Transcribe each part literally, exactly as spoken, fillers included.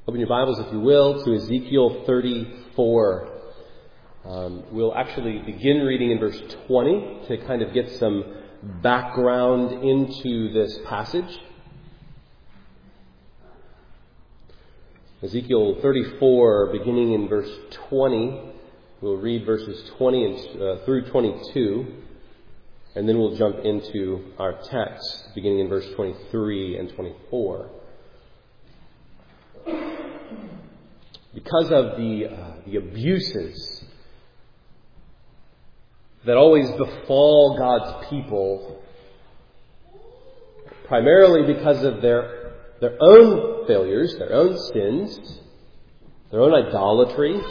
Open your Bibles, if you will, to Ezekiel thirty-four. Um, we'll actually begin reading in verse twenty to kind of get some background into this passage. Ezekiel thirty-four, beginning in verse twenty. We'll read verses twenty and, uh, through twenty-two, and then we'll jump into our text, beginning in verse twenty-three and twenty-four. Because of the uh, the abuses that always befall God's people, primarily because of their their own failures, their own sins, their own idolatry,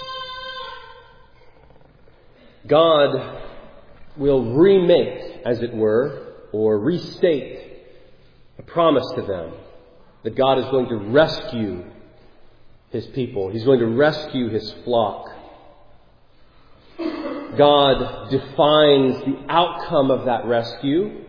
God will remake, as it were, or restate a promise to them that God is going to rescue His people. He's going to rescue His flock. God defines the outcome of that rescue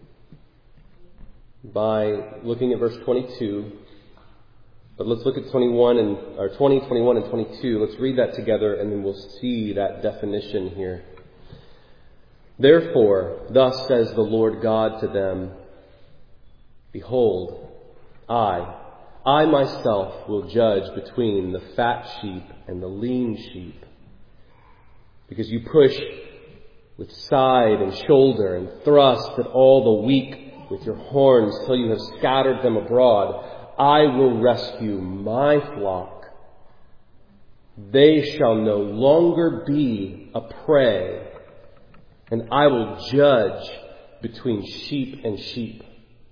by looking at verse twenty-two. But let's look at twenty-one and or twenty, twenty-one, and twenty-two. Let's read that together, and then we'll see that definition here. Therefore, thus says the Lord God to them, Behold, I, I myself will judge between the fat sheep and the lean sheep, because you push with side and shoulder and thrust at all the weak with your horns till you have scattered them abroad. I will rescue my flock. They shall no longer be a prey, and I will judge between sheep and sheep.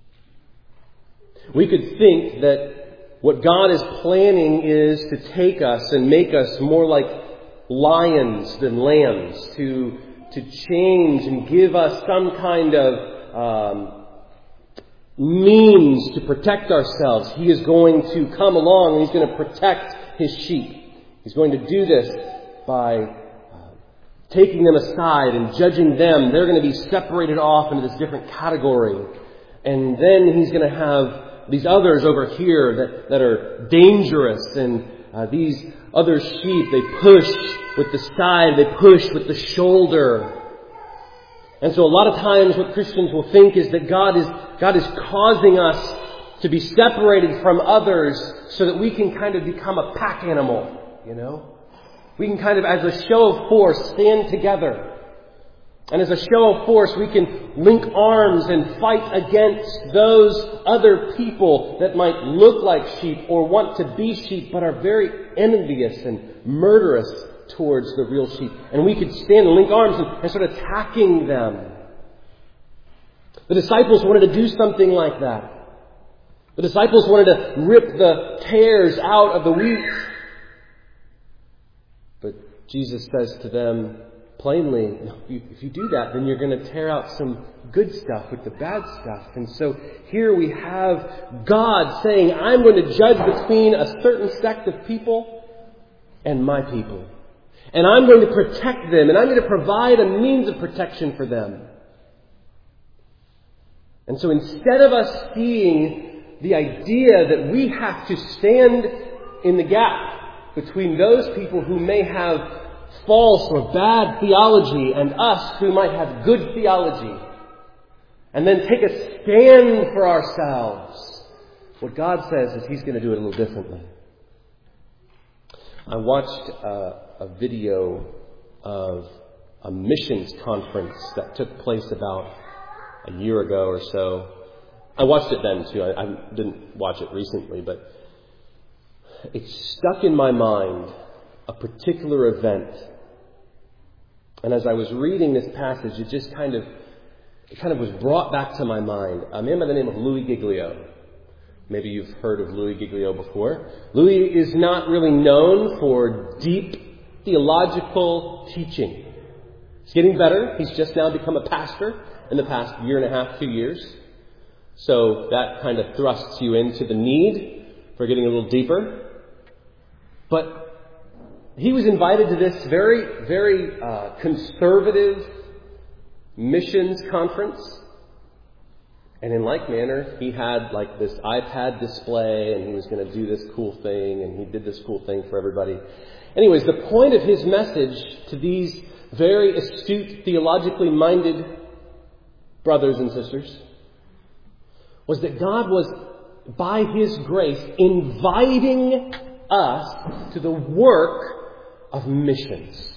We could think that what God is planning is to take us and make us more like lions than lambs, to, to change and give us some kind of um, means to protect ourselves. He is going to come along and He's going to protect His sheep. He's going to do this by uh, taking them aside and judging them. They're going to be separated off into this different category. And then He's going to have these others over here that, that are dangerous, and uh, these other sheep, they push with the side, they push with the shoulder. And so a lot of times what Christians will think is that God is God is causing us to be separated from others so that we can kind of become a pack animal, you know? We can kind of, as a show of force, stand together. And as a show of force, we can link arms and fight against those other people that might look like sheep or want to be sheep, but are very envious and murderous towards the real sheep. And we could stand and link arms and, and start attacking them. The disciples wanted to do something like that. The disciples wanted to rip the tares out of the wheat. But Jesus says to them, plainly, if you do that, then you're going to tear out some good stuff with the bad stuff. And so here we have God saying, I'm going to judge between a certain sect of people and my people. And I'm going to protect them, and I'm going to provide a means of protection for them. And so instead of us seeing the idea that we have to stand in the gap between those people who may have false or bad theology and us who might have good theology, and then take a stand for ourselves, what God says is He's going to do it a little differently. I watched uh, a video of a missions conference that took place about a year ago or so. I watched it then too. I, I didn't watch it recently, but it stuck in my mind a particular event. And as I was reading this passage, it just kind of it kind of was brought back to my mind. A man by the name of Louis Giglio. Maybe you've heard of Louis Giglio before. Louis is not really known for deep theological teaching. He's getting better. He's just now become a pastor in the past year and a half, two years. So that kind of thrusts you into the need for getting a little deeper. But he was invited to this very, very uh, conservative missions conference. And in like manner, he had like this iPad display, and he was going to do this cool thing, and he did this cool thing for everybody. Anyways, the point of his message to these very astute, theologically minded brothers and sisters was that God was, by His grace, inviting us to the work of missions.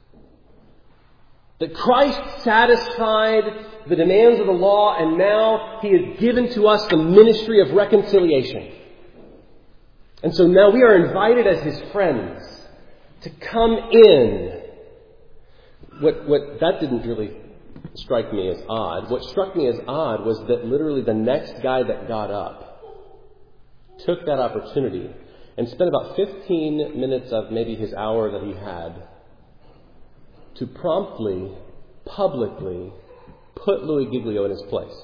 That Christ satisfied the demands of the law, and now He has given to us the ministry of reconciliation. And so now we are invited as His friends to come in. What, what, that didn't really strike me as odd. What struck me as odd was that literally the next guy that got up took that opportunity and spent about fifteen minutes of maybe his hour that he had to promptly, publicly put Louis Giglio in his place.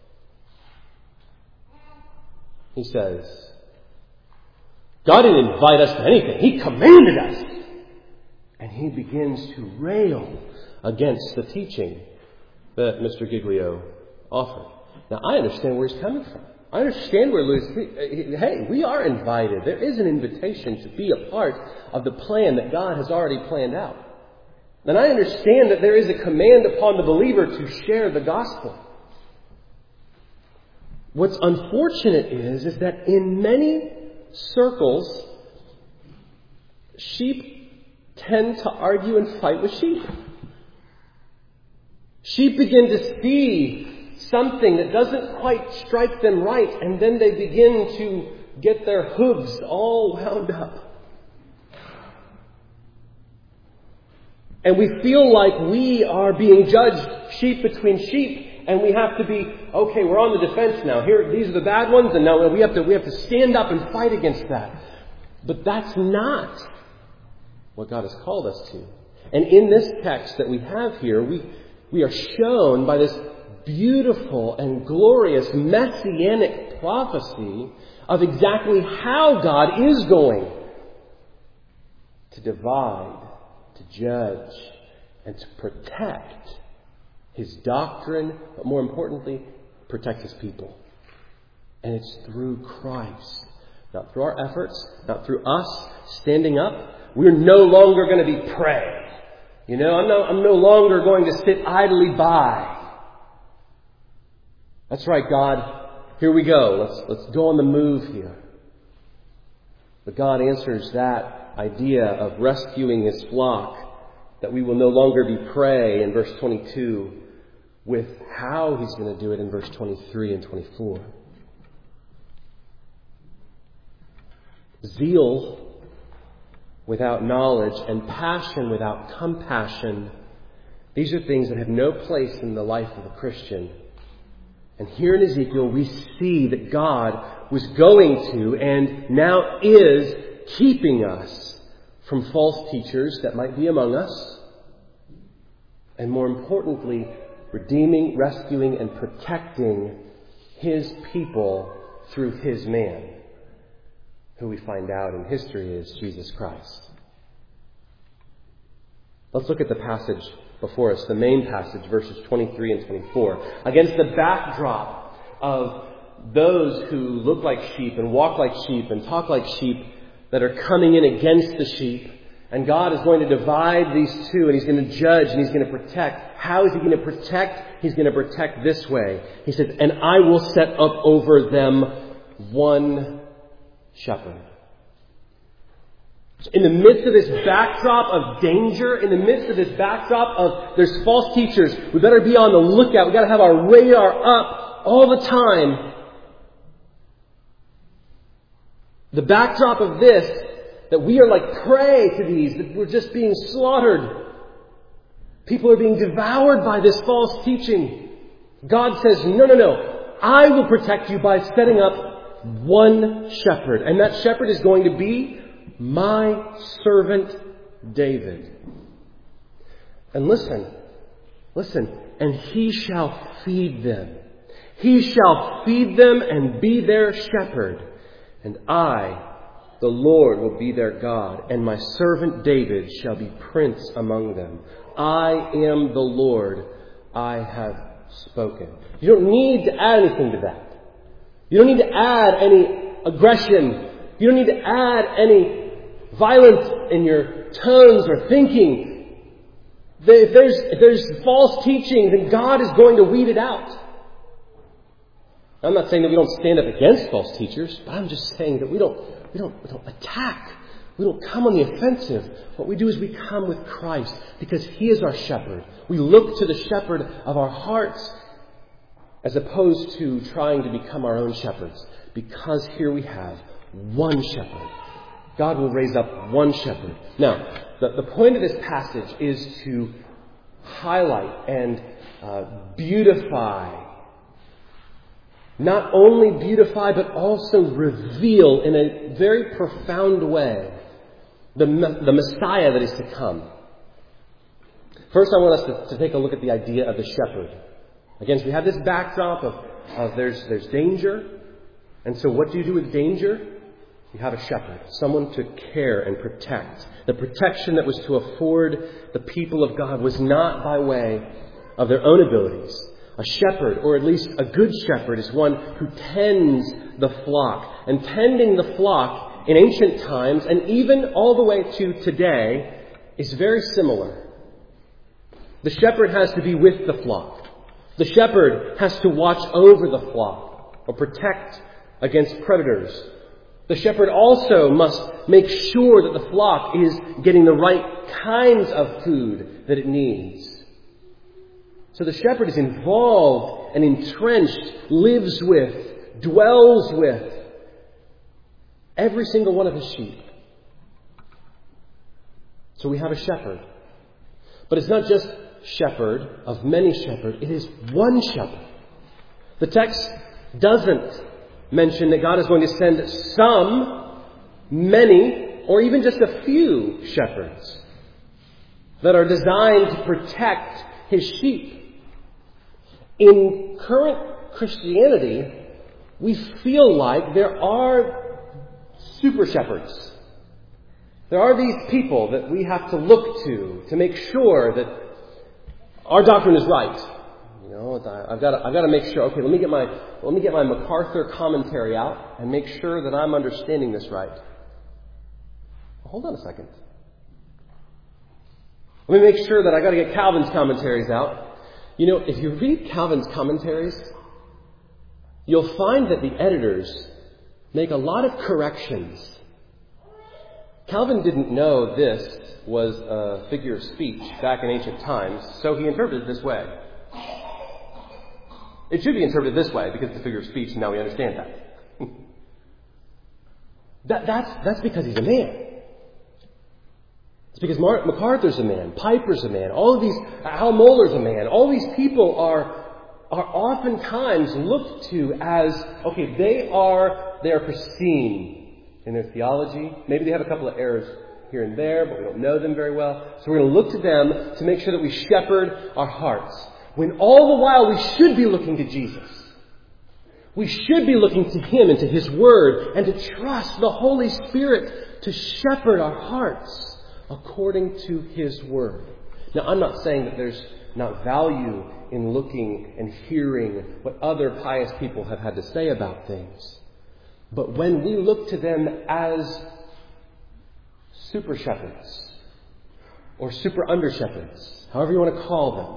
He says, God didn't invite us to anything. He commanded us. And he begins to rail against the teaching that Mister Giglio offered. Now, I understand where he's coming from. I understand where Louis... Hey, we are invited. There is an invitation to be a part of the plan that God has already planned out. And I understand that there is a command upon the believer to share the gospel. What's unfortunate is, is that in many circles, sheep tend to argue and fight with sheep. Sheep begin to see something that doesn't quite strike them right, and then they begin to get their hooves all wound up. And we feel like we are being judged sheep between sheep, and we have to be, okay, we're on the defense now. Here, these are the bad ones, and now we have to we have to stand up and fight against that. But that's not what God has called us to. And in this text that we have here, we we are shown by this beautiful and glorious messianic prophecy of exactly how God is going to divide, to judge, and to protect His doctrine, but more importantly, protect His people. And it's through Christ. Not through our efforts, not through us standing up. We're no longer going to be prey. You know, I'm no, I'm no longer going to sit idly by. That's right, God. Here we go. Let's, let's go on the move here. But God answers that idea of rescuing His flock, that we will no longer be prey in verse twenty-two, with how He's going to do it in verse twenty-three and twenty-four. Zeal without knowledge and passion without compassion, these are things that have no place in the life of a Christian. And here in Ezekiel, we see that God was going to and now is keeping us from false teachers that might be among us. And more importantly, redeeming, rescuing, and protecting His people through His man, who we find out in history is Jesus Christ. Let's look at the passage before us, the main passage, verses twenty-three and twenty-four. Against the backdrop of those who look like sheep and walk like sheep and talk like sheep that are coming in against the sheep, and God is going to divide these two, and He's going to judge, and He's going to protect. How is He going to protect? He's going to protect this way. He says, and I will set up over them one shepherd. In the midst of this backdrop of danger, in the midst of this backdrop of there's false teachers, we better be on the lookout. We've got to have our radar up all the time. The backdrop of this, that we are like prey to these, that we're just being slaughtered. People are being devoured by this false teaching. God says, no, no, no. I will protect you by setting up one shepherd. And that shepherd is going to be my servant David. And listen, listen, and he shall feed them. He shall feed them and be their shepherd. And I, the Lord, will be their God, and my servant David shall be prince among them. I am the Lord. I have spoken. You don't need to add anything to that. You don't need to add any aggression. You don't need to add any violence in your tones or thinking. If there's, if there's false teaching, then God is going to weed it out. I'm not saying that we don't stand up against false teachers, but I'm just saying that we don't, we don't, we don't attack. We don't come on the offensive. What we do is we come with Christ because He is our shepherd. We look to the shepherd of our hearts as opposed to trying to become our own shepherds. Because here we have one shepherd. God will raise up one shepherd. Now, the, the point of this passage is to highlight and uh, beautify. Not only beautify, but also reveal in a very profound way the, the Messiah that is to come. First, I want us to, to take a look at the idea of the shepherd. Again, so we have this backdrop of, of there's, there's danger. And so what do you do with danger? You have a shepherd, someone to care and protect. The protection that was to afford the people of God was not by way of their own abilities. A shepherd, or at least a good shepherd, is one who tends the flock. And tending the flock in ancient times, and even all the way to today, is very similar. The shepherd has to be with the flock. The shepherd has to watch over the flock, or protect against predators. The shepherd also must make sure that the flock is getting the right kinds of food that it needs. So the shepherd is involved and entrenched, lives with, dwells with every single one of his sheep. So we have a shepherd. But it's not just shepherd of many shepherds. It is one shepherd. The text doesn't mention that God is going to send some, many, or even just a few shepherds that are designed to protect his sheep. In current Christianity, we feel like there are super shepherds. There are these people that we have to look to to make sure that our doctrine is right. You know, I've got to, I've got to make sure. Okay, let me get my let me get my MacArthur commentary out and make sure that I'm understanding this right. Well, hold on a second. Let me make sure that I got to get Calvin's commentaries out. You know, if you read Calvin's commentaries, you'll find that the editors make a lot of corrections. Calvin didn't know this was a figure of speech back in ancient times, so he interpreted it this way. It should be interpreted this way because it's a figure of speech, and now we understand that. that that's, that's because he's a man. It's because Mark, MacArthur's a man, Piper's a man, all of these, Al Mohler's a man. All these people are are oftentimes looked to as, okay, they are they are pristine in their theology. Maybe they have a couple of errors here and there, but we don't know them very well. So we're going to look to them to make sure that we shepherd our hearts. When all the while we should be looking to Jesus. We should be looking to Him and to His Word and to trust the Holy Spirit to shepherd our hearts according to His Word. Now, I'm not saying that there's not value in looking and hearing what other pious people have had to say about things. But when we look to them as super shepherds or super under shepherds, however you want to call them,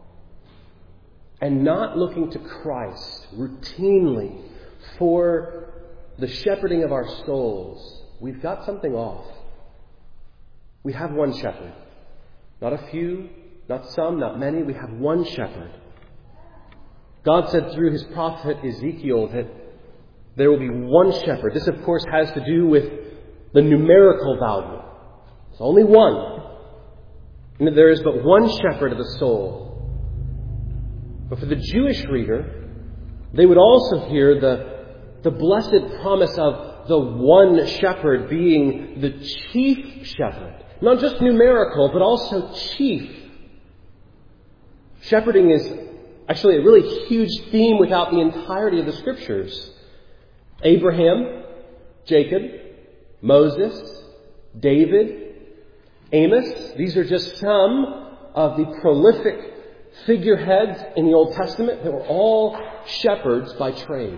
and not looking to Christ routinely for the shepherding of our souls, we've got something off. We have one shepherd. Not a few, not some, not many. We have one shepherd. God said through His prophet Ezekiel that there will be one shepherd. This, of course, has to do with the numerical value. It's only one. And that there is but one shepherd of the soul. But for the Jewish reader, they would also hear the, the blessed promise of the one shepherd being the chief shepherd. Not just numerical, but also chief. Shepherding is actually a really huge theme without the entirety of the Scriptures. Abraham, Jacob, Moses, David, Amos. These are just some of the prolific figureheads in the Old Testament that were all shepherds by trade.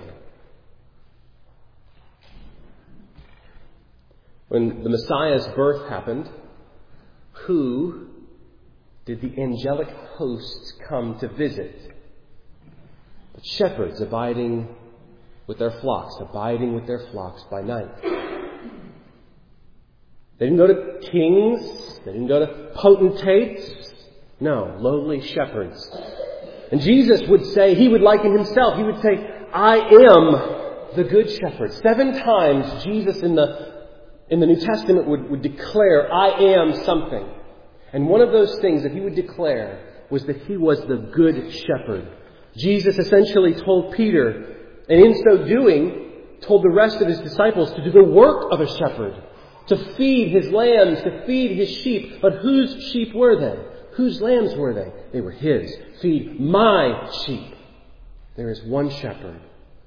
When the Messiah's birth happened, who did the angelic hosts come to visit? But shepherds abiding with their flocks, abiding with their flocks by night. They didn't go to kings. They didn't go to potentates. No, lowly shepherds. And Jesus would say, he would liken himself, he would say, I am the good shepherd. Seven times Jesus in the in the New Testament would, would declare, I am something. And one of those things that he would declare was that he was the good shepherd. Jesus essentially told Peter, and in so doing, told the rest of his disciples to do the work of a shepherd. To feed his lambs, to feed his sheep. But whose sheep were they? Whose lambs were they? They were his. Feed my sheep. There is one shepherd.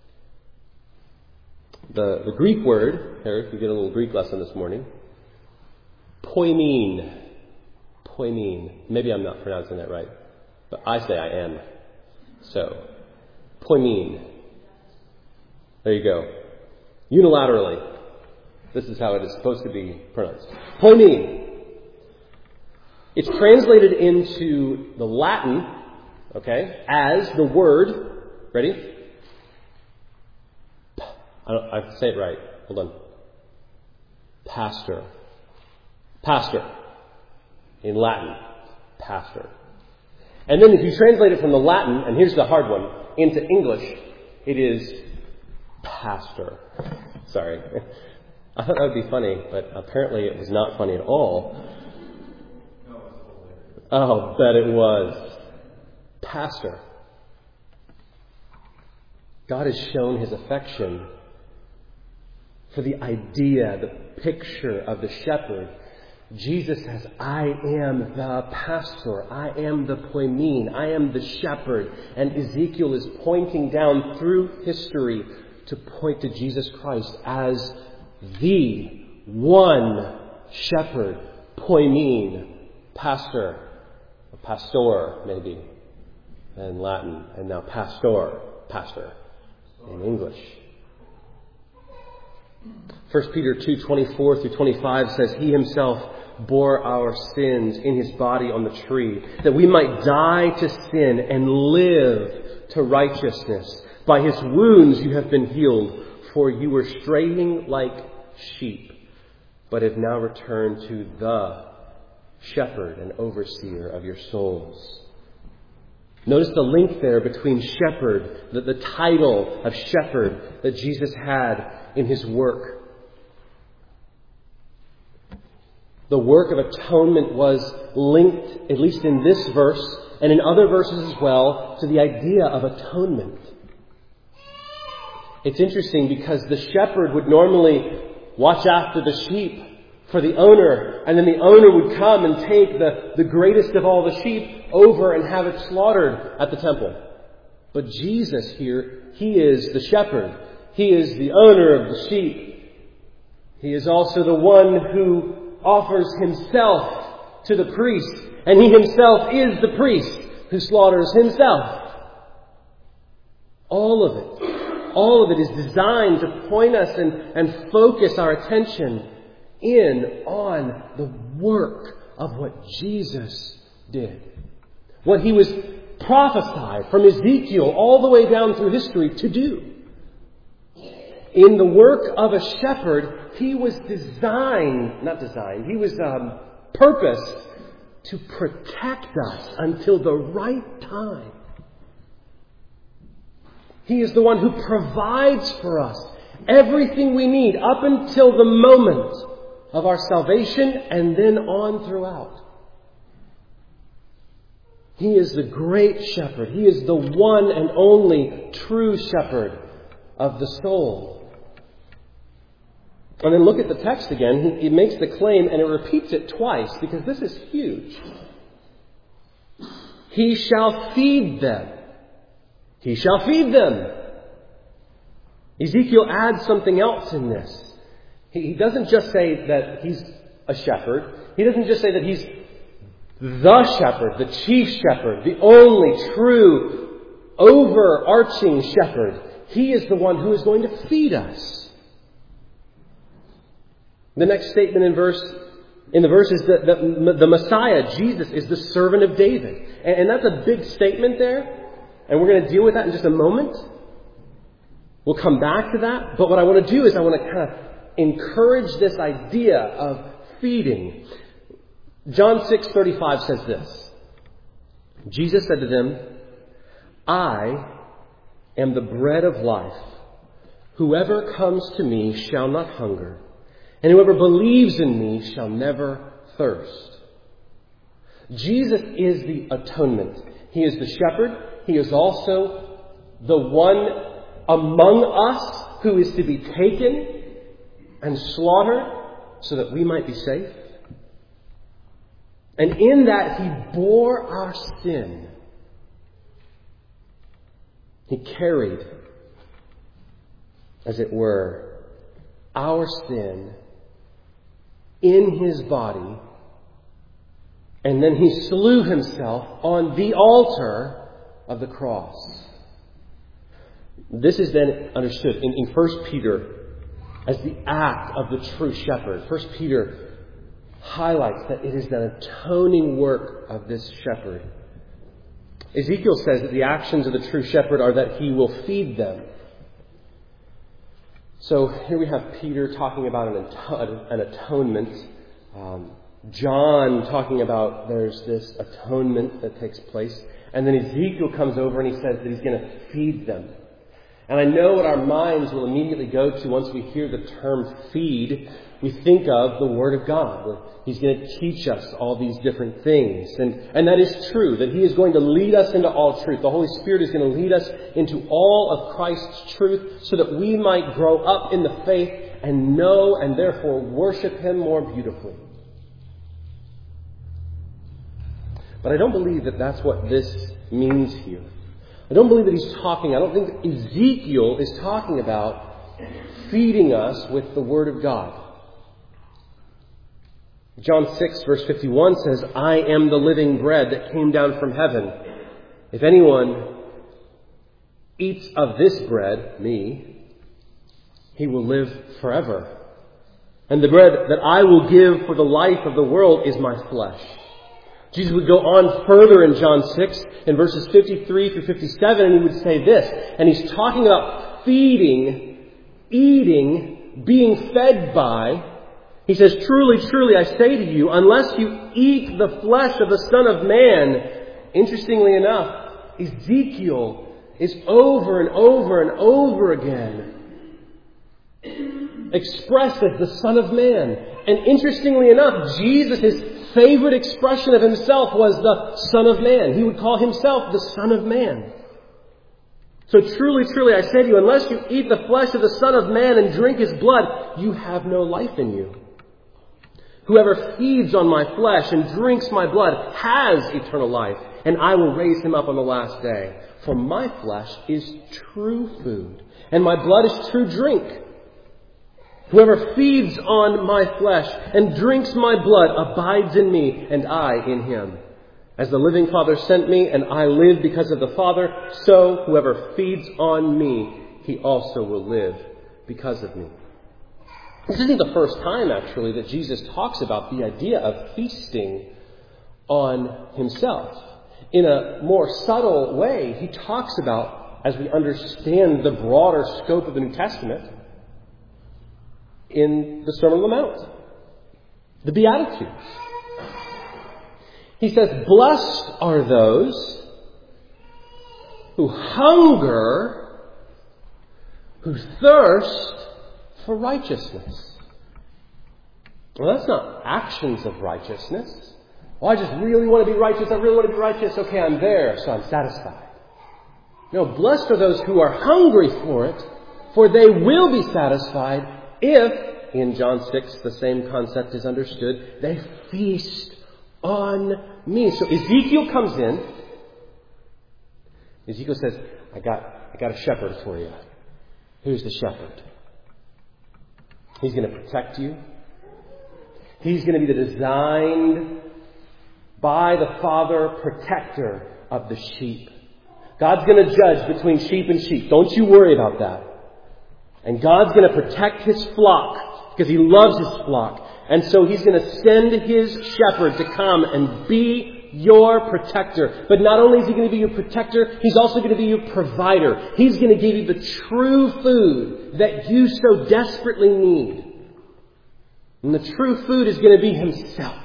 The, the Greek word, Eric, you get a little Greek lesson this morning. Poimen. Poimen. Maybe I'm not pronouncing that right. But I say I am. So, poimen. There you go. Unilaterally. This is how it is supposed to be pronounced. Poimen. It's translated into the Latin, okay, as the word, ready? I don't, I say it right. Hold on. Pastor. Pastor. In Latin. Pastor. And then if you translate it from the Latin, and here's the hard one, into English, it is pastor. Sorry. I thought that would be funny, but apparently it was not funny at all. Oh, bet it was. Pastor. God has shown his affection for the idea, the picture of the shepherd. Jesus says, I am the pastor. I am the poimen. I am the shepherd. And Ezekiel is pointing down through history to point to Jesus Christ as the one shepherd, poimen, pastor, pastor maybe in Latin, and now pastor, pastor in English. First Peter two twenty-four through twenty-five says, He himself bore our sins in his body on the tree, that we might die to sin and live to righteousness. By his wounds you have been healed, for you were straying like sheep, but have now returned to the shepherd and overseer of your souls. Notice the link there between shepherd, the, the title of shepherd that Jesus had in his work. The work of atonement was linked, at least in this verse and in other verses as well, to the idea of atonement. It's interesting because the shepherd would normally watch after the sheep for the owner, and then the owner would come and take the, the greatest of all the sheep over and have it slaughtered at the temple. But Jesus here, he is the shepherd. He is the owner of the sheep. He is also the one who offers himself to the priest, and he himself is the priest who slaughters himself. All of it, all of it is designed to point us and, and focus our attention in on the work of what Jesus did. What he was prophesied from Ezekiel all the way down through history to do. In the work of a shepherd, he was designed, not designed, he was um, purposed to protect us until the right time. He is the one who provides for us everything we need up until the moment of our salvation and then on throughout. He is the great shepherd. He is the one and only true shepherd of the soul. And then look at the text again. He, he makes the claim and it repeats it twice because this is huge. He shall feed them. He shall feed them. Ezekiel adds something else in this. He, he doesn't just say that he's a shepherd. He doesn't just say that he's the shepherd, the chief shepherd, the only true, overarching shepherd. He is the one who is going to feed us. The next statement in verse in the verse is that the, the Messiah, Jesus, is the servant of David. And, and that's a big statement there. And we're going to deal with that in just a moment. We'll come back to that. But what I want to do is I want to kind of encourage this idea of feeding. John six thirty-five says this. Jesus said to them, I am the bread of life. Whoever comes to me shall not hunger, and whoever believes in me shall never thirst. Jesus is the atonement. He is the shepherd. He is also the one among us who is to be taken and slaughtered so that we might be safe. And in that, He bore our sin. He carried, as it were, our sin in His body. And then He slew Himself on the altar of the cross. This is then understood in, in First Peter as the act of the true shepherd. First Peter highlights that it is the atoning work of this shepherd. Ezekiel says that the actions of the true shepherd are that He will feed them. So here we have Peter talking about an, an atonement. Um, John talking about there's this atonement that takes place. And then Ezekiel comes over and he says that He's going to feed them. And I know what our minds will immediately go to once we hear the term feed. We think of the Word of God. He's going to teach us all these different things. And, and that is true, that He is going to lead us into all truth. The Holy Spirit is going to lead us into all of Christ's truth so that we might grow up in the faith and know and therefore worship Him more beautifully. But I don't believe that that's what this means here. I don't believe that he's talking, I don't think Ezekiel is talking about feeding us with the Word of God. John six verse fifty-one says, I am the living bread that came down from heaven. If anyone eats of this bread, me, he will live forever. And the bread that I will give for the life of the world is my flesh. Jesus would go on further in John six, in verses fifty-three through fifty-seven, and He would say this. And He's talking about feeding, eating, being fed by. He says, truly, truly, I say to you, unless you eat the flesh of the Son of Man. Interestingly enough, Ezekiel is over and over and over again expressed as the Son of Man. And interestingly enough, Jesus' favorite expression of Himself was the Son of Man. He would call Himself the Son of Man. So truly, truly, I say to you, unless you eat the flesh of the Son of Man and drink His blood, you have no life in you. Whoever feeds on my flesh and drinks my blood has eternal life, and I will raise him up on the last day. For my flesh is true food, and my blood is true drink. Whoever feeds on my flesh and drinks my blood abides in me, and I in him. As the living Father sent me, and I live because of the Father, so whoever feeds on me, he also will live because of me. This isn't the first time, actually, that Jesus talks about the idea of feasting on Himself. In a more subtle way, He talks about, as we understand the broader scope of the New Testament, in the Sermon on the Mount, the Beatitudes. He says, blessed are those who hunger, who thirst for righteousness. Well, that's not actions of righteousness. Well, I just really want to be righteous. I really want to be righteous. Okay, I'm there, so I'm satisfied. No, blessed are those who are hungry for it, for they will be satisfied if, in John six, the same concept is understood, they feast on me. So Ezekiel comes in. Ezekiel says, I got, I got a shepherd for you. Who's the shepherd? He's going to protect you. He's going to be the designed by the Father, protector of the sheep. God's going to judge between sheep and sheep. Don't you worry about that. And God's going to protect His flock because He loves His flock. And so He's going to send His shepherd to come and be your protector. But not only is He going to be your protector, He's also going to be your provider. He's going to give you the true food that you so desperately need. And the true food is going to be Himself.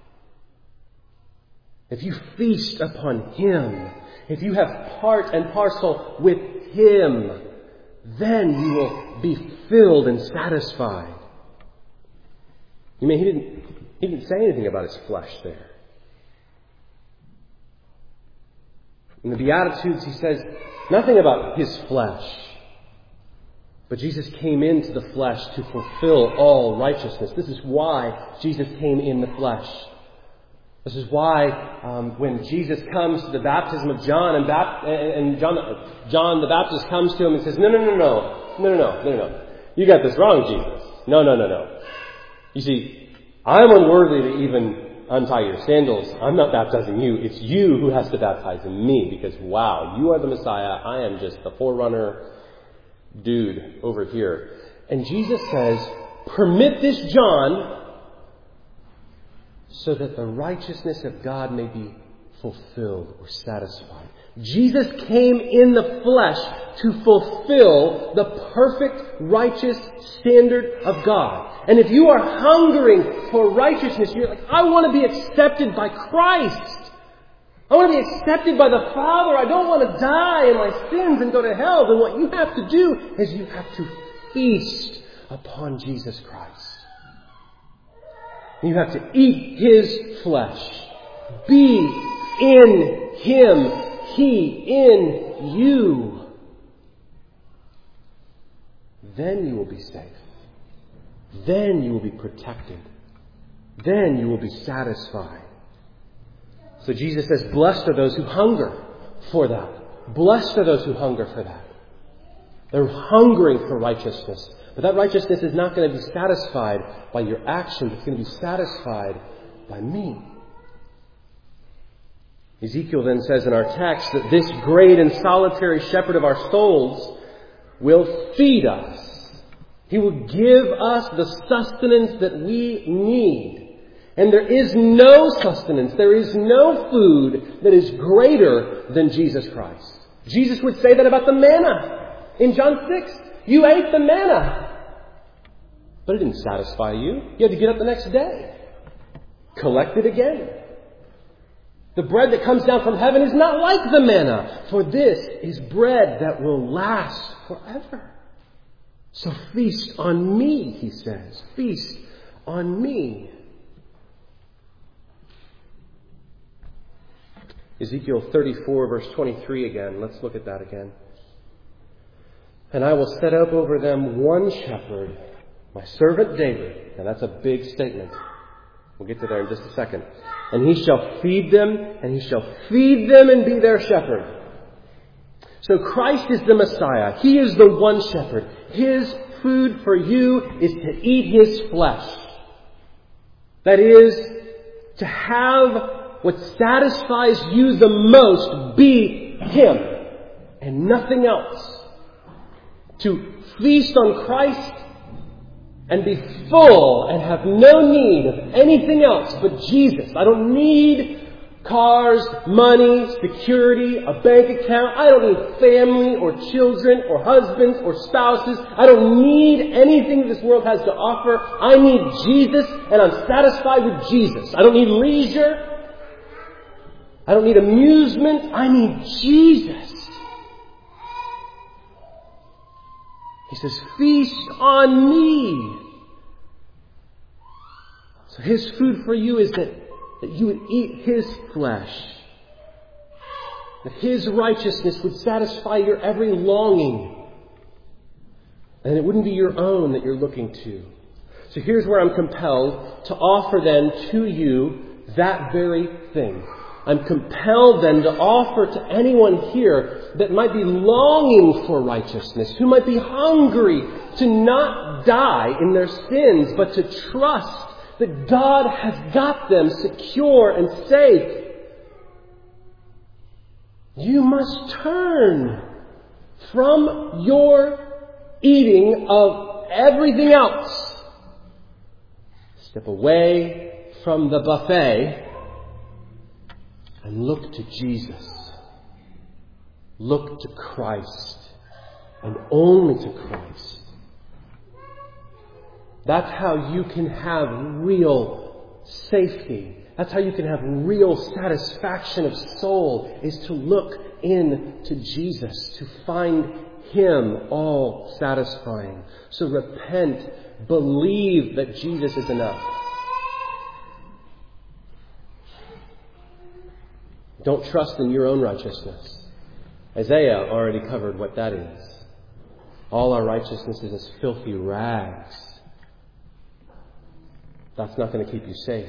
If you feast upon Him, if you have part and parcel with Him, then you will be filled and satisfied. You mean he didn't he didn't say anything about His flesh there. In the Beatitudes, He says nothing about His flesh. But Jesus came into the flesh to fulfill all righteousness. This is why Jesus came in the flesh. This is why um, when Jesus comes to the baptism of John, and, Bap- and John, John the Baptist comes to Him and says, no, no, no, no, no, no, no, no, no. You got this wrong, Jesus. No, no, no, no. You see, I'm unworthy to even untie your sandals. I'm not baptizing you. It's you who has to baptize me because, wow, you are the Messiah. I am just the forerunner dude over here. And Jesus says, permit this John so that the righteousness of God may be fulfilled or satisfied. Jesus came in the flesh to fulfill the perfect, righteous standard of God. And if you are hungering for righteousness, you're like, I want to be accepted by Christ. I want to be accepted by the Father. I don't want to die in my sins and go to hell. Then what you have to do is you have to feast upon Jesus Christ. You have to eat His flesh. Be in Him. He in you. Then you will be safe. Then you will be protected. Then you will be satisfied. So Jesus says, blessed are those who hunger for that. Blessed are those who hunger for that. They're hungering for righteousness. But that righteousness is not going to be satisfied by your actions. It's going to be satisfied by me. Ezekiel then says in our text that this great and solitary shepherd of our souls will feed us. He will give us the sustenance that we need. And there is no sustenance, there is no food that is greater than Jesus Christ. Jesus would say that about the manna in John six. You ate the manna. But it didn't satisfy you. You had to get up the next day. Collect it again. The bread that comes down from heaven is not like the manna. For this is bread that will last forever. So feast on me, He says. Feast on me. Ezekiel thirty-four, verse twenty-three again. Let's look at that again. And I will set up over them one shepherd, my servant David. Now that's a big statement. We'll get to there in just a second. And he shall feed them, and he shall feed them and be their shepherd. So Christ is the Messiah. He is the one shepherd. His food for you is to eat His flesh. That is, to have what satisfies you the most be Him and nothing else. To feast on Christ and be full and have no need of anything else but Jesus. I don't need cars, money, security, a bank account. I don't need family or children or husbands or spouses. I don't need anything this world has to offer. I need Jesus, and I'm satisfied with Jesus. I don't need leisure. I don't need amusement. I need Jesus. He says, feast on me. So His food for you is that, that you would eat His flesh. That His righteousness would satisfy your every longing. And it wouldn't be your own that you're looking to. So here's where I'm compelled to offer then to you that very thing. I'm compelled then to offer to anyone here that might be longing for righteousness, who might be hungry to not die in their sins, but to trust that God has got them secure and safe. You must turn from your eating of everything else. Step away from the buffet and look to Jesus. Look to Christ and only to Christ. That's how you can have real safety. That's how you can have real satisfaction of soul, is to look in to Jesus, to find Him all satisfying. So repent, believe that Jesus is enough. Don't trust in your own righteousness. Isaiah already covered what that is. All our righteousness is as filthy rags. That's not going to keep you safe.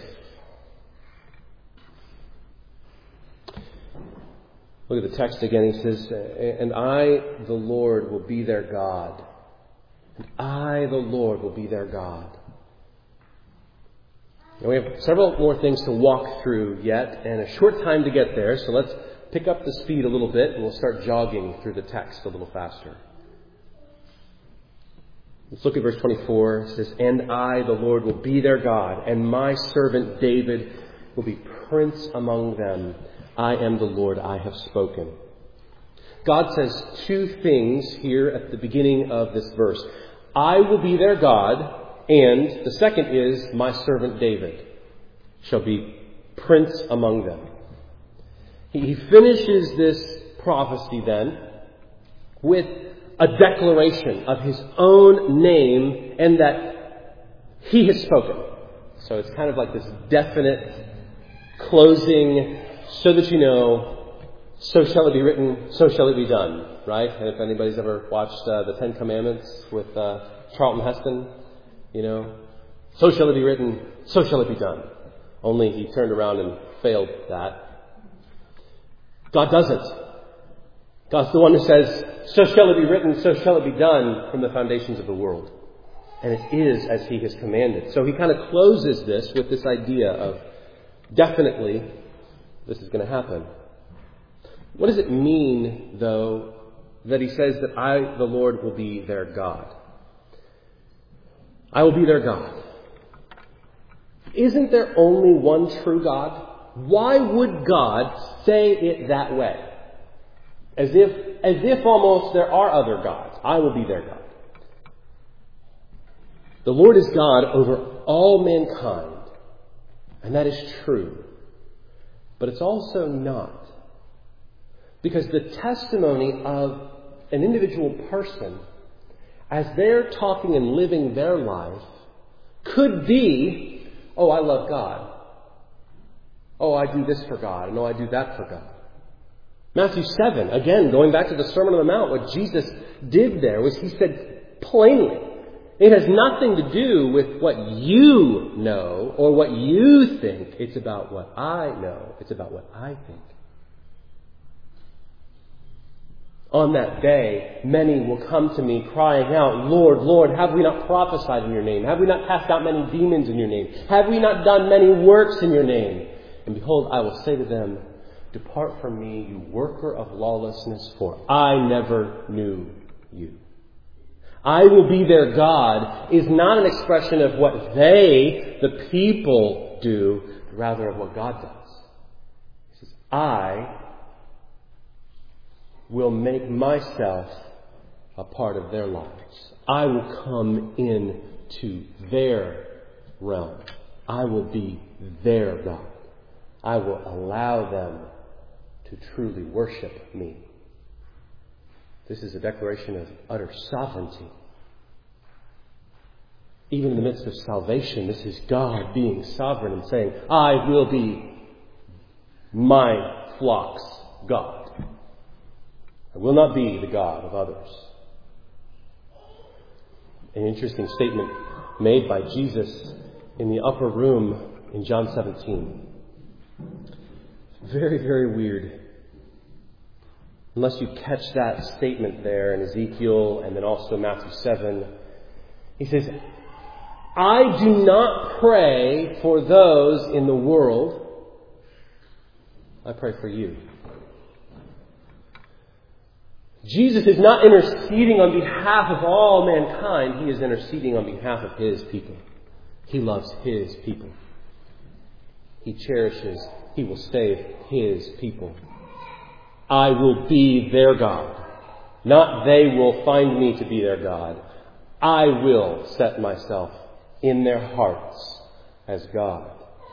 Look at the text again. He says, and I, the Lord, will be their God. And I, the Lord, will be their God. And we have several more things to walk through yet, and a short time to get there. So let's pick up the speed a little bit, and we'll start jogging through the text a little faster. Let's look at verse twenty-four. It says, and I, the Lord, will be their God, and my servant David will be prince among them. I am the Lord, I have spoken. God says two things here at the beginning of this verse. I will be their God, and the second is, my servant David shall be prince among them. He finishes this prophecy then with a declaration of His own name and that He has spoken. So it's kind of like this definite closing, so that you know, so shall it be written, so shall it be done, right? And if anybody's ever watched uh, the Ten Commandments with uh, Charlton Heston, you know, so shall it be written, so shall it be done. Only he turned around and failed that. God doesn't. God's the one who says, so shall it be written, so shall it be done from the foundations of the world. And it is as He has commanded. So He kind of closes this with this idea of definitely this is going to happen. What does it mean, though, that He says that I, the Lord, will be their God? I will be their God. Isn't there only one true God? Why would God say it that way? As if, as if almost there are other gods. I will be their God. The Lord is God over all mankind. And that is true. But it's also not. Because the testimony of an individual person, as they're talking and living their life, could be, oh, I love God. Oh, I do this for God. No, I do that for God. Matthew seven, again, going back to the Sermon on the Mount, what Jesus did there was He said plainly, it has nothing to do with what you know or what you think. It's about what I know. It's about what I think. On that day, many will come to me crying out, Lord, Lord, have we not prophesied in your name? Have we not cast out many demons in your name? Have we not done many works in your name? And behold, I will say to them, depart from me, you worker of lawlessness, for I never knew you. I will be their God is not an expression of what they, the people, do, but rather of what God does. He says, I will make myself a part of their lives. I will come into their realm. I will be their God. I will allow them to truly worship me. This is a declaration of utter sovereignty. Even in the midst of salvation, this is God being sovereign and saying, I will be my flock's God. I will not be the God of others. An interesting statement made by Jesus in the upper room in John seventeen. Very, very weird. Unless you catch that statement there in Ezekiel and then also Matthew seven. He says, I do not pray for those in the world. I pray for you. Jesus is not interceding on behalf of all mankind. He is interceding on behalf of His people. He loves His people. He cherishes, He will save His people. I will be their God. Not they will find me to be their God. I will set myself in their hearts as God.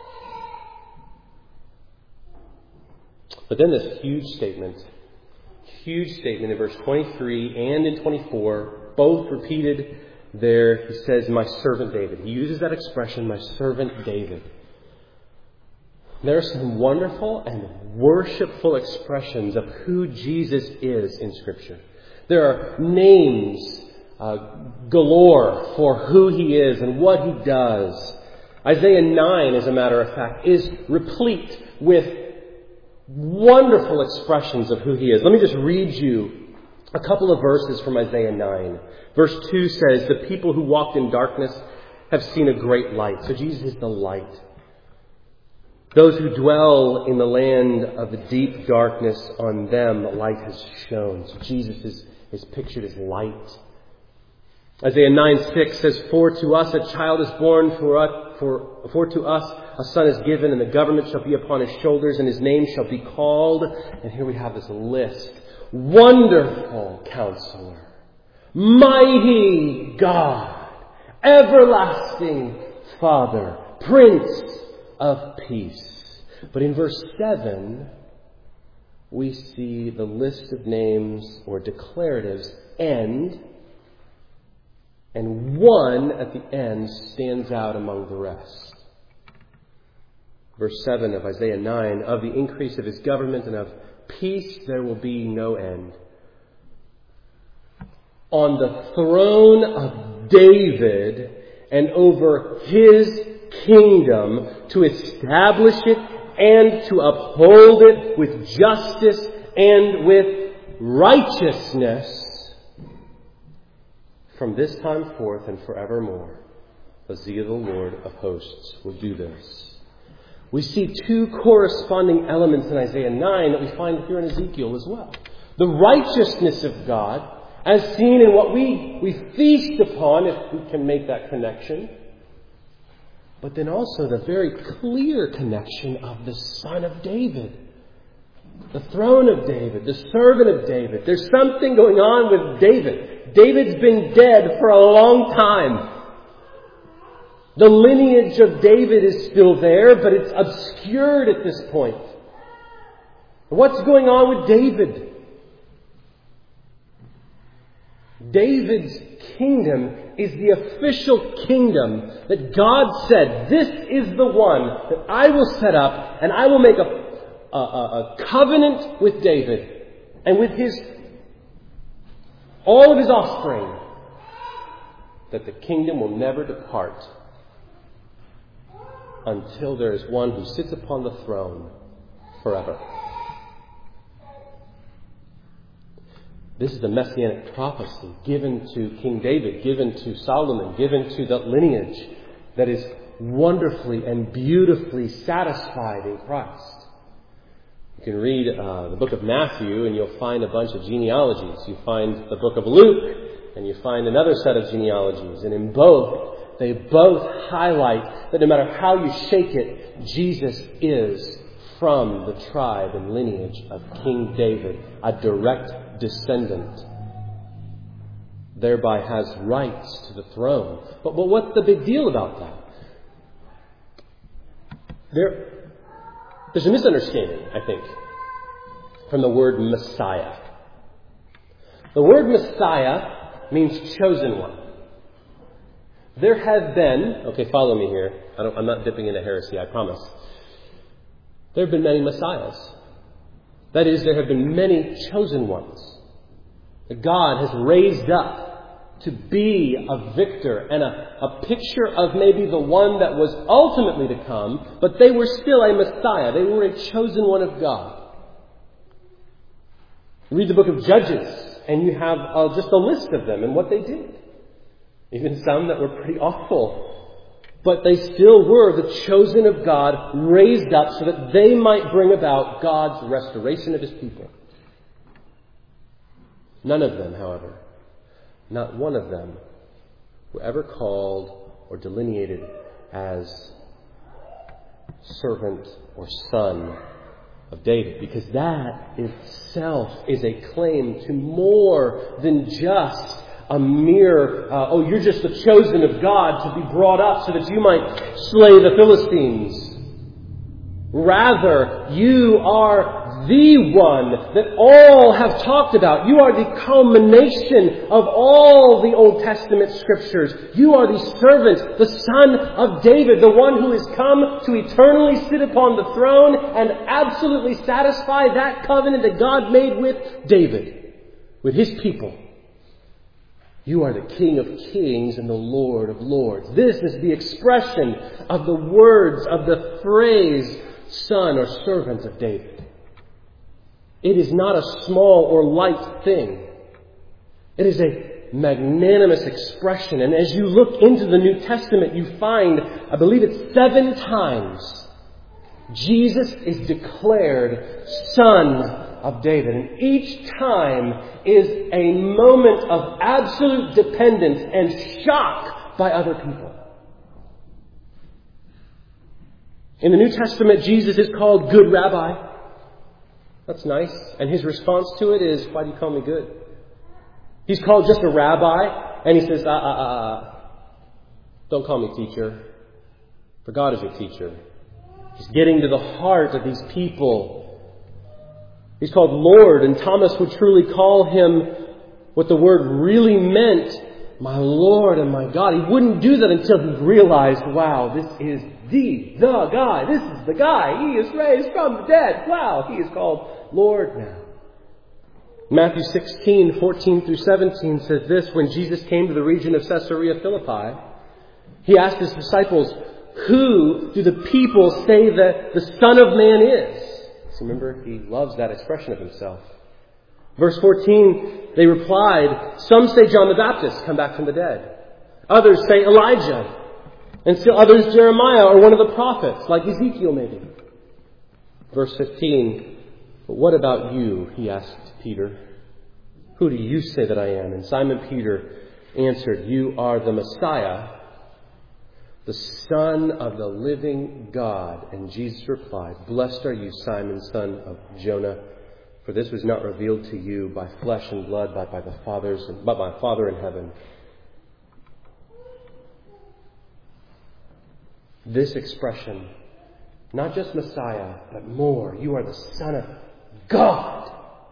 But then this huge statement, huge statement in verse twenty-three and in twenty-four, both repeated there. He says, my servant David. He uses that expression, my servant David. There are some wonderful and worshipful expressions of who Jesus is in Scripture. There are names uh, galore for who He is and what He does. Isaiah nine, as a matter of fact, is replete with wonderful expressions of who He is. Let me just read you a couple of verses from Isaiah nine. Verse two says, the people who walked in darkness have seen a great light. So Jesus is the light. Those who dwell in the land of the deep darkness, on them light has shone. So Jesus is, is pictured as light. Isaiah nine six says, for to us a child is born, for, us, for, for to us a son is given, and the government shall be upon His shoulders, and His name shall be called. And here we have this list. Wonderful Counselor, Mighty God, Everlasting Father, Prince of Peace. But in verse seven, we see the list of names or declaratives end, and one at the end stands out among the rest. Verse seven of Isaiah nine, of the increase of His government and of peace there will be no end. On the throne of David and over His kingdom, to establish it and to uphold it with justice and with righteousness from this time forth and forevermore. The zeal of the Lord of hosts will do this. We see two corresponding elements in Isaiah nine that we find here in Ezekiel as well. The righteousness of God, as seen in what we, we feast upon, if we can make that connection. But then also the very clear connection of the Son of David. The throne of David, the servant of David. There's something going on with David. David's been dead for a long time. The lineage of David is still there, but it's obscured at this point. What's going on with David? David's kingdom is the official kingdom that God said, this is the one that I will set up, and I will make a, a, a covenant with David and with his all of his offspring, that the kingdom will never depart until there is one who sits upon the throne forever. This is the messianic prophecy given to King David, given to Solomon, given to the lineage that is wonderfully and beautifully satisfied in Christ. You can read uh, the book of Matthew and you'll find a bunch of genealogies. You find the book of Luke and you find another set of genealogies. And in both, they both highlight that no matter how you shake it, Jesus is from the tribe and lineage of King David, a direct descendant, thereby has rights to the throne. But, but what's the big deal about that? There, there's a misunderstanding, I think, from the word Messiah. The word Messiah means chosen one. There have been, okay, follow me here. I don't, I'm not dipping into heresy, I promise. There have been many Messiahs. That is, there have been many chosen ones that God has raised up to be a victor and a, a picture of maybe the one that was ultimately to come, but they were still a Messiah. They were a chosen one of God. Read the book of Judges, and you have uh, just a list of them and what they did. Even some that were pretty awful. But they still were the chosen of God, raised up so that they might bring about God's restoration of His people. None of them, however, not one of them, were ever called or delineated as servant or son of David, because that itself is a claim to more than just a mere, uh, oh, you're just the chosen of God to be brought up so that you might slay the Philistines. Rather, you are the one that all have talked about. You are the culmination of all the Old Testament scriptures. You are the servant, the son of David, the one who has come to eternally sit upon the throne and absolutely satisfy that covenant that God made with David, with His people. You are the King of Kings and the Lord of Lords. This is the expression of the words of the phrase, son or servant of David. It is not a small or light thing. It is a magnanimous expression. And as you look into the New Testament, you find, I believe it's seven times, Jesus is declared Son of David. And each time is a moment of absolute dependence and shock by other people. In the New Testament, Jesus is called Good Rabbi. That's nice. And His response to it is, why do you call me good? He's called just a rabbi, and He says, ah, ah, ah, ah. Don't call me teacher, for God is your teacher. He's getting to the heart of these people. He's called Lord, and Thomas would truly call Him what the word really meant, my Lord and my God. He wouldn't do that until he realized, wow, this is the, the guy. This is the guy. He is raised from the dead. Wow, He is called Lord now. Matthew sixteen, fourteen through seventeen says this: when Jesus came to the region of Caesarea Philippi, He asked His disciples, who do the people say that the Son of Man is? So remember, He loves that expression of Himself. Verse fourteen, they replied, some say John the Baptist, come back from the dead. Others say Elijah. And still others Jeremiah or one of the prophets, like Ezekiel maybe. Verse fifteen, but what about you? He asked Peter. Who do you say that I am? And Simon Peter answered, you are the Messiah, the Son of the living God. And Jesus replied, blessed are you, Simon, son of Jonah, for this was not revealed to you by flesh and blood, but by the Father's, but by my Father in heaven. This expression, not just Messiah, but more, you are the Son of God,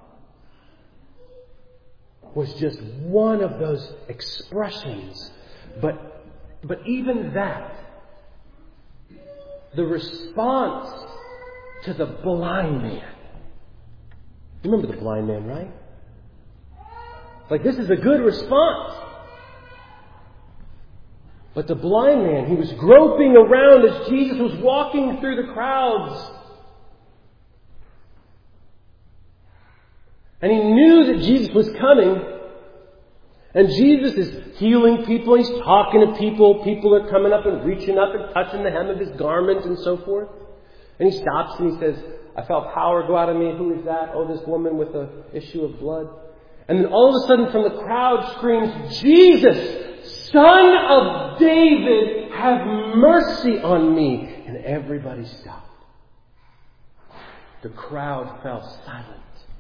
was just one of those expressions. But, but even that, the response to the blind man. You remember the blind man, right? Like, this is a good response. But the blind man, he was groping around as Jesus was walking through the crowds. And he knew that Jesus was coming. And Jesus is healing people. He's talking to people. People are coming up and reaching up and touching the hem of His garment and so forth. And He stops and He says, I felt power go out of me. Who is that? Oh, this woman with the issue of blood. And then all of a sudden from the crowd screams, Jesus, Son of David, have mercy on me. And everybody stopped. The crowd fell silent.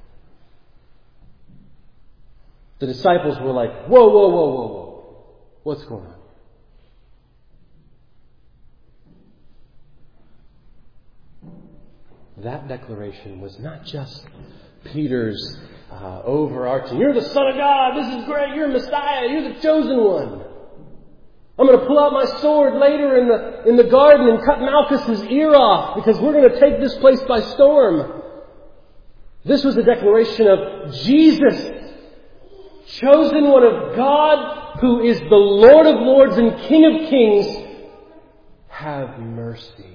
The disciples were like, whoa, whoa, whoa, whoa, whoa. What's going on? That declaration was not just Peter's uh, overarching, you're the Son of God, this is great, you're Messiah, you're the chosen one. I'm going to pull out my sword later in the, in the garden and cut Malchus's ear off because we're going to take this place by storm. This was a declaration of Jesus, chosen one of God, who is the Lord of Lords and King of Kings. Have mercy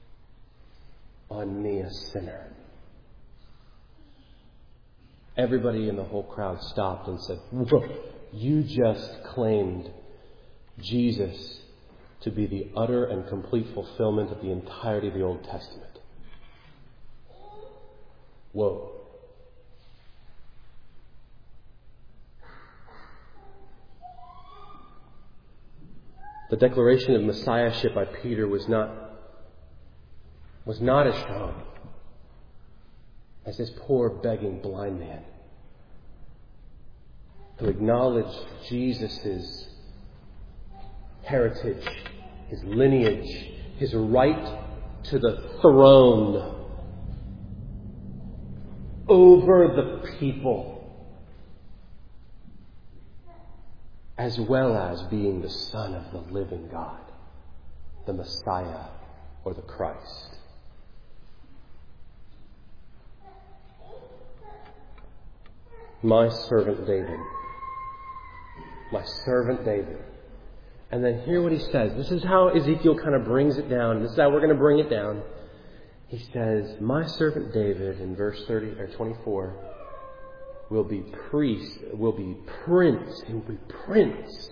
on me, a sinner. Everybody in the whole crowd stopped and said, whoa, you just claimed Jesus to be the utter and complete fulfillment of the entirety of the Old Testament. Whoa. The declaration of Messiahship by Peter was not, was not as strong as this poor begging blind man who acknowledged Jesus' heritage, his lineage, his right to the throne over the people, as well as being the Son of the living God, the Messiah or the Christ. My servant David. My servant David. And then hear what he says. This is how Ezekiel kind of brings it down. This is how we're going to bring it down. He says, my servant David, in verse thirty or twenty-four, will be priest, will be prince, he will be prince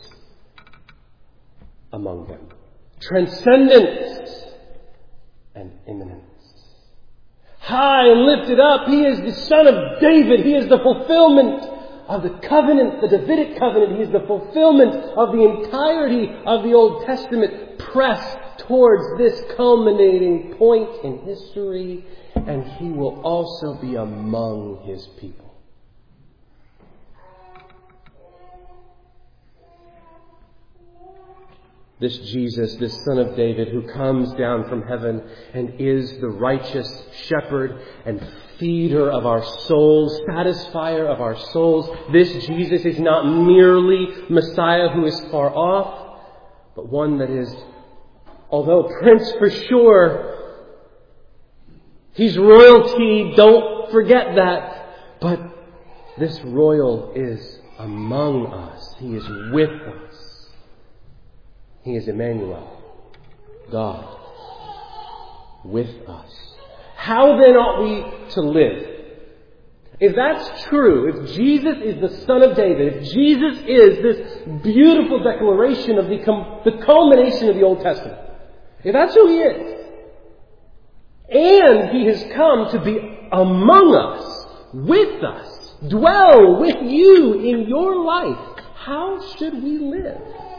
among them. Transcendence and immanence. High and lifted up, he is the Son of David. He is the fulfillment of the covenant, the Davidic covenant. He is the fulfillment of the entirety of the Old Testament, pressed towards this culminating point in history. And he will also be among his people. This Jesus, this Son of David, who comes down from heaven and is the righteous shepherd and feeder of our souls, satisfier of our souls. This Jesus is not merely Messiah who is far off, but one that is, although Prince for sure, he's royalty, don't forget that. But this royal is among us. He is with us. He is Emmanuel, God, with us. How then ought we to live? If that's true, if Jesus is the Son of David, if Jesus is this beautiful declaration of the, com- the culmination of the Old Testament, if that's who He is, and He has come to be among us, with us, dwell with you in your life, how should we live?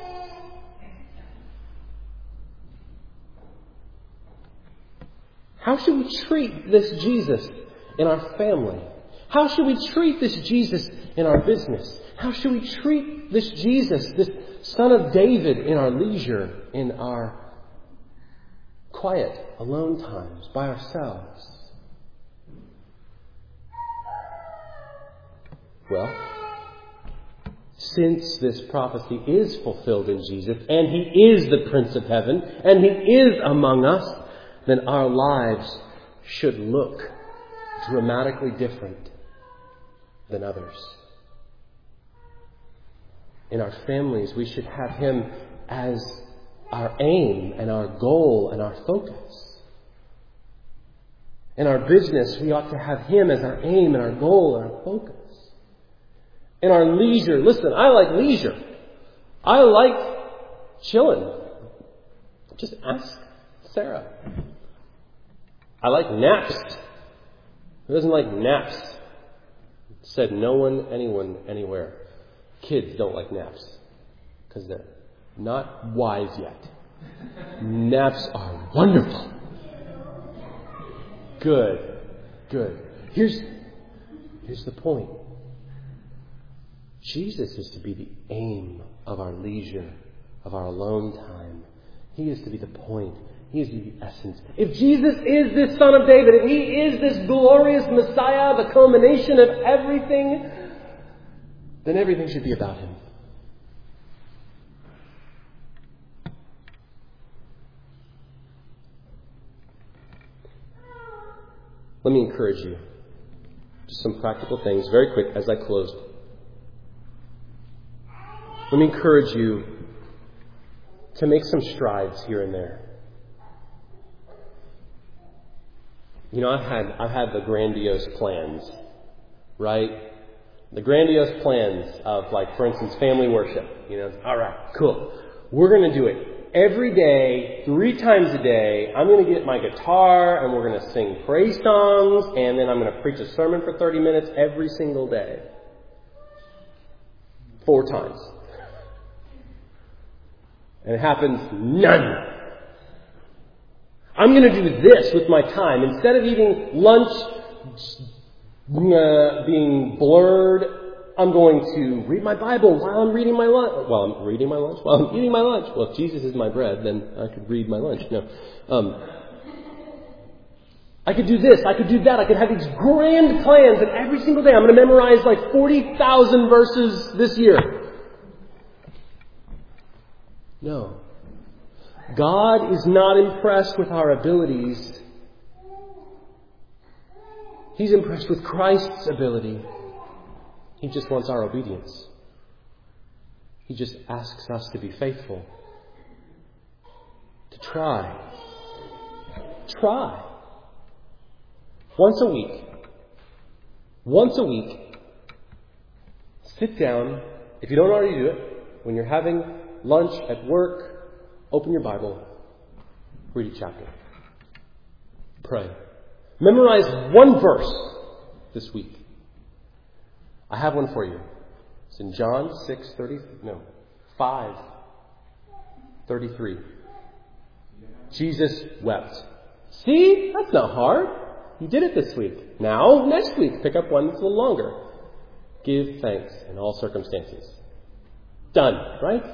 How should we treat this Jesus in our family? How should we treat this Jesus in our business? How should we treat this Jesus, this Son of David, in our leisure, in our quiet, alone times, by ourselves? Well, since this prophecy is fulfilled in Jesus, and He is the Prince of Heaven, and He is among us, then our lives should look dramatically different than others. In our families, we should have Him as our aim and our goal and our focus. In our business, we ought to have Him as our aim and our goal and our focus. In our leisure, listen, I like leisure. I like chilling. Just ask Sarah. I like naps. Who doesn't like naps? Said no one, anyone, anywhere. Kids don't like naps because they're not wise yet. Naps are wonderful. Good. Good. Here's, here's the point. Jesus is to be the aim of our leisure, of our alone time. He is to be the point. He is the essence. If Jesus is this Son of David, if He is this glorious Messiah, the culmination of everything, then everything should be about Him. Let me encourage you. Just some practical things, very quick, as I close. Let me encourage you to make some strides here and there. You know, I've had I've had the grandiose plans, right? The grandiose plans of, like, for instance, family worship. You know, all right, cool. We're going to do it every day, three times a day, I'm going to get my guitar and we're going to sing praise songs and then I'm going to preach a sermon for thirty minutes every single day. Four times. And it happens none. I'm going to do this with my time. Instead of eating lunch uh, being blurred, I'm going to read my Bible while I'm reading my lunch. While I'm reading my lunch? While I'm eating my lunch. Well, if Jesus is my bread, then I could read my lunch. No. Um, I could do this. I could do that. I could have these grand plans, and every single day I'm going to memorize like forty thousand verses this year. No. God is not impressed with our abilities. He's impressed with Christ's ability. He just wants our obedience. He just asks us to be faithful. To try. Try. Once a week. Once a week. Sit down. If you don't already do it, when you're having lunch at work, open your Bible. Read a chapter. Pray. Memorize one verse this week. I have one for you. It's in John six thirty. No, five thirty-three. Jesus wept. See, that's not hard. You did it this week. Now, next week, pick up one that's a little longer. Give thanks in all circumstances. Done, right?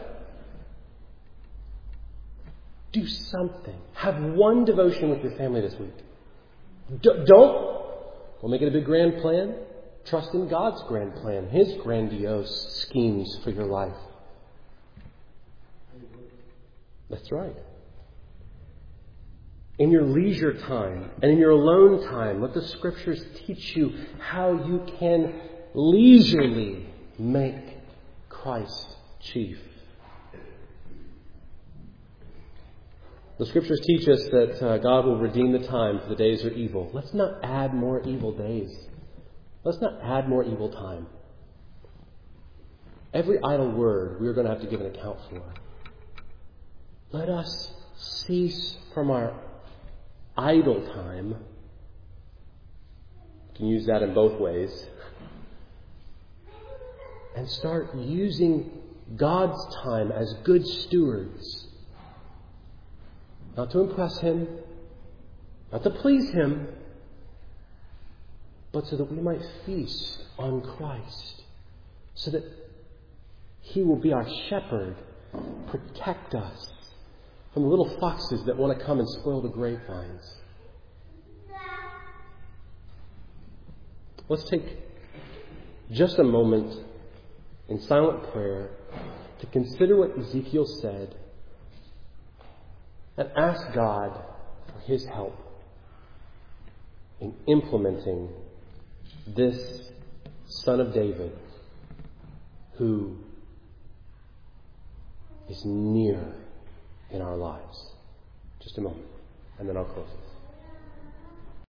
Do something. Have one devotion with your family this week. D- don't. We'll make it a big grand plan. Trust in God's grand plan, His grandiose schemes for your life. That's right. In your leisure time and in your alone time, let the Scriptures teach you how you can leisurely make Christ chief. The Scriptures teach us that uh, God will redeem the time, for the days are evil. Let's not add more evil days. Let's not add more evil time. Every idle word we are going to have to give an account for. Let us cease from our idle time. You can use that in both ways. And start using God's time as good stewards. Not to impress Him, not to please Him, but so that we might feast on Christ. So that He will be our shepherd, protect us from the little foxes that want to come and spoil the grapevines. Let's take just a moment in silent prayer to consider what Ezekiel said and ask God for His help in implementing this Son of David who is near in our lives. Just a moment, and then I'll close this.